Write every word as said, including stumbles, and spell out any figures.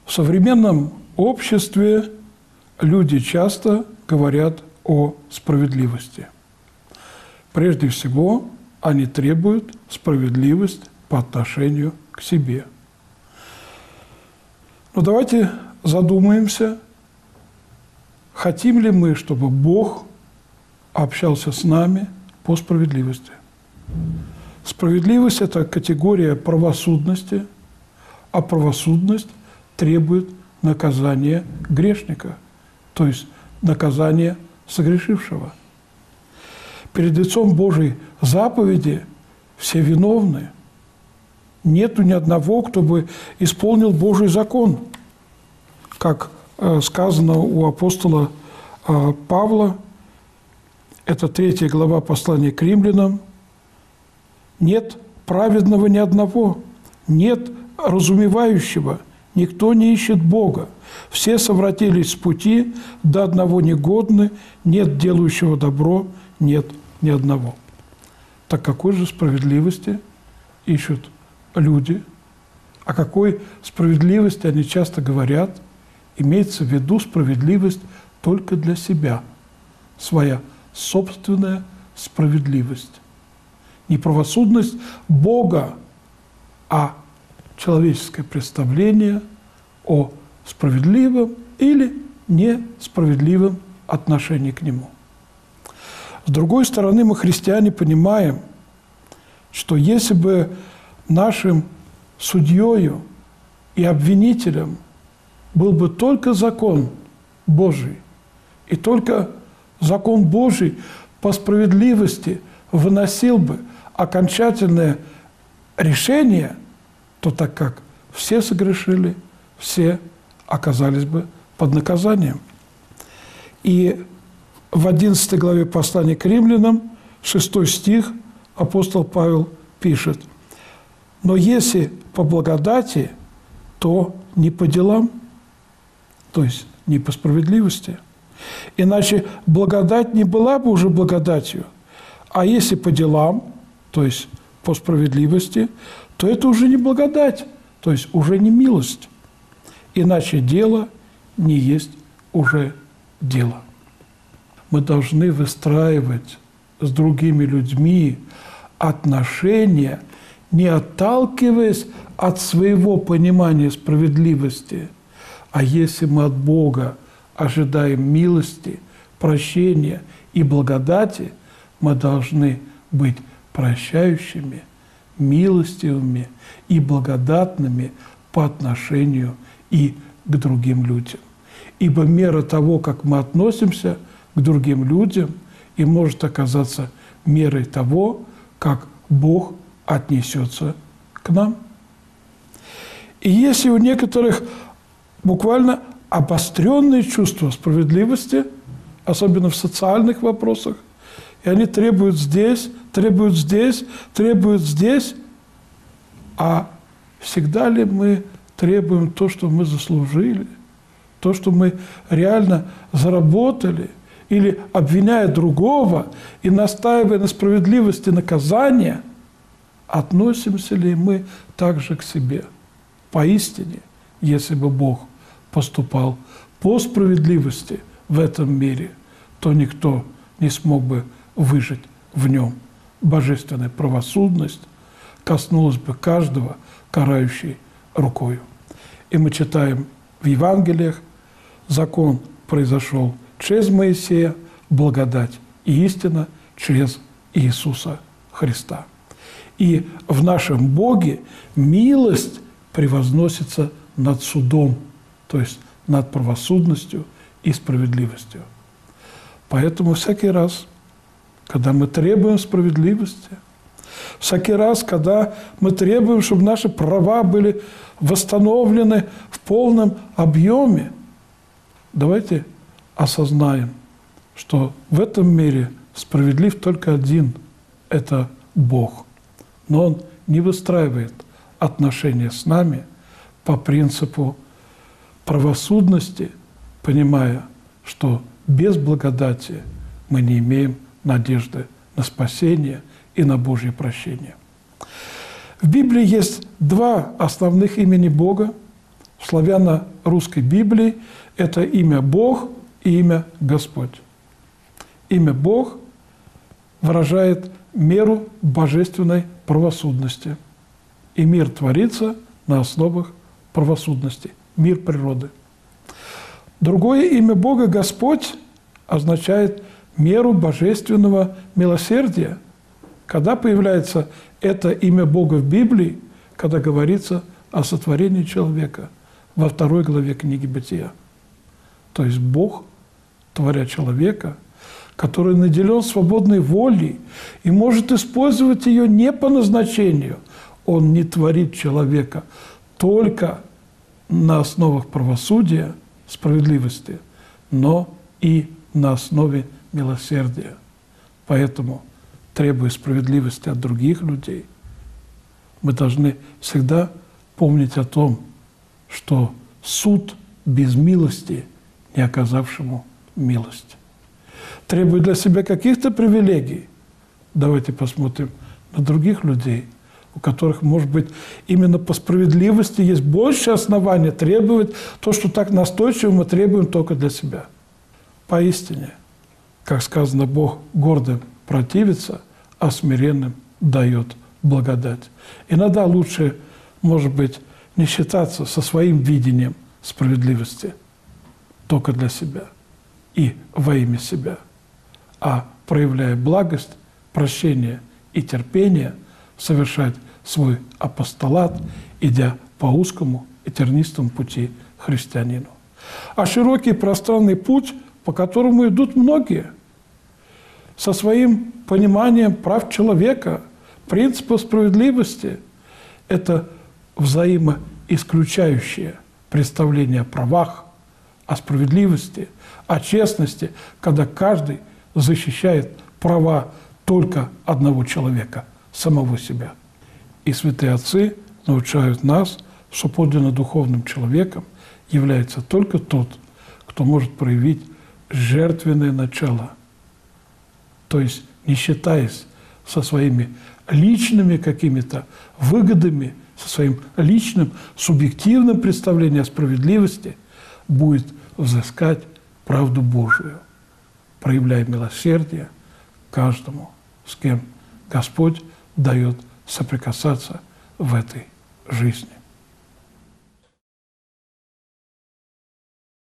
В современном обществе люди часто говорят о справедливости. Прежде всего, они требуют справедливость по отношению к себе. Но давайте задумаемся, хотим ли мы, чтобы Бог общался с нами по справедливости. Справедливость – это категория правосудности, а правосудность требует наказания грешника, то есть наказания согрешившего. Перед лицом Божьей заповеди все виновны. Нету ни одного, кто бы исполнил Божий закон. Как сказано у апостола Павла, это третья глава послания к римлянам, нет праведного ни одного, нет разумевающего, никто не ищет Бога. Все совратились с пути, до одного негодны, нет делающего добро, нет ни одного. Так какой же справедливости ищут люди? О какой справедливости они часто говорят? Имеется в виду справедливость только для себя, своя собственная справедливость. Не правосудность Бога, а человеческое представление о справедливом или несправедливом отношении к Нему. С другой стороны, мы, христиане, понимаем, что если бы нашим судьёю и обвинителем был бы только закон Божий, и только закон Божий по справедливости выносил бы окончательное решение, то так как все согрешили, все оказались бы под наказанием. И в одиннадцатой главе послания к римлянам, шестой стих, апостол Павел пишет: «Но если по благодати, то не по делам», то есть не по справедливости. Иначе благодать не была бы уже благодатью. А если по делам, то есть по справедливости, то это уже не благодать, то есть уже не милость. Иначе дело не есть уже дело. Мы должны выстраивать с другими людьми отношения, не отталкиваясь от своего понимания справедливости, а если мы от Бога ожидаем милости, прощения и благодати, мы должны быть прощающими, милостивыми и благодатными по отношению и к другим людям. Ибо мера того, как мы относимся к другим людям, и может оказаться мерой того, как Бог отнесется к нам. И если у некоторых буквально обостренные чувства справедливости, особенно в социальных вопросах, и они требуют здесь, требуют здесь, требуют здесь, а всегда ли мы требуем то, что мы заслужили, то, что мы реально заработали, или, обвиняя другого и настаивая на справедливости наказания, относимся ли мы также к себе? Поистине, если бы Бог поступал по справедливости в этом мире, то никто не смог бы выжить в нем. Божественная правосудность коснулась бы каждого карающей рукою. И мы читаем в Евангелиях: закон произошел через Моисея, благодать и истина через Иисуса Христа. И в нашем Боге милость превозносится над судом, то есть над правосудностью и справедливостью. Поэтому всякий раз, когда мы требуем справедливости, всякий раз, когда мы требуем, чтобы наши права были восстановлены в полном объеме, давайте осознаем, что в этом мире справедлив только один – это Бог. Но Он не выстраивает отношения с нами по принципу правосудности, понимая, что без благодати мы не имеем надежды на спасение и на Божье прощение. В Библии есть два основных имени Бога. в славяно-русской Библии это имя Бог и имя Господь. Имя Бог выражает меру божественной правосудности. И мир творится на основах правосудности, мир природы. Другое имя Бога, Господь, означает меру божественного милосердия. Когда появляется это имя Бога в Библии, когда говорится о сотворении человека во второй главе книги Бытия. То есть Бог, творя человека, который наделен свободной волей и может использовать ее не по назначению, Он не творит человека только на основах правосудия, справедливости, но и на основе милосердия. Поэтому, требуя справедливости от других людей, мы должны всегда помнить о том, что суд без милости не оказавшему милость. Требуя для себя каких-то привилегий, давайте посмотрим на других людей, у которых, может быть, именно по справедливости есть больше основания требовать то, что так настойчиво мы требуем только для себя. Поистине, как сказано, Бог гордым противится, а смиренным дает благодать. Иногда лучше, может быть, не считаться со своим видением справедливости только для себя и во имя себя, а, проявляя благость, прощение и терпение, совершать свой апостолат, идя по узкому и тернистому пути христианину. А широкий пространный путь, по которому идут многие, со своим пониманием прав человека, принципа справедливости, это взаимоисключающее представление о правах, о справедливости, о честности, когда каждый защищает права только одного человека, самого себя. И святые отцы научают нас, что подлинно духовным человеком является только тот, кто может проявить жертвенное начало, то есть не считаясь со своими личными какими-то выгодами, со своим личным субъективным представлением о справедливости, будет взыскать правду Божию, проявляя милосердие каждому, с кем Господь дает соприкасаться в этой жизни.